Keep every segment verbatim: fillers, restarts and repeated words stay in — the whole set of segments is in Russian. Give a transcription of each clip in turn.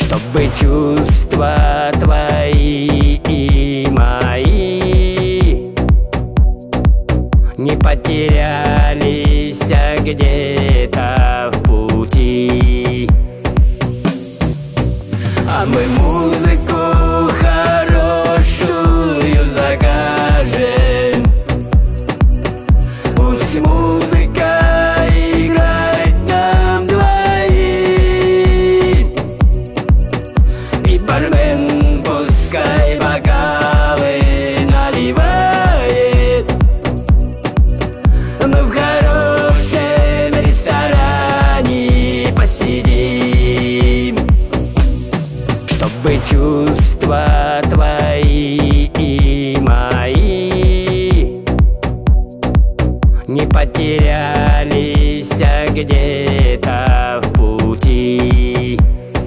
чтобы чувства твои и мои не потерялись где-то в пути. А мы музыку хорошую закажем, пусть музыка играет нам двоим, и бармен пускай бокалы наливает. Мы в хорошем ресторане посидим, чтобы чувства твои и мои не потерялись где-то в пути.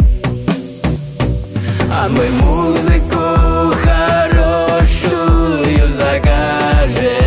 А мы музыку хорошую закажем,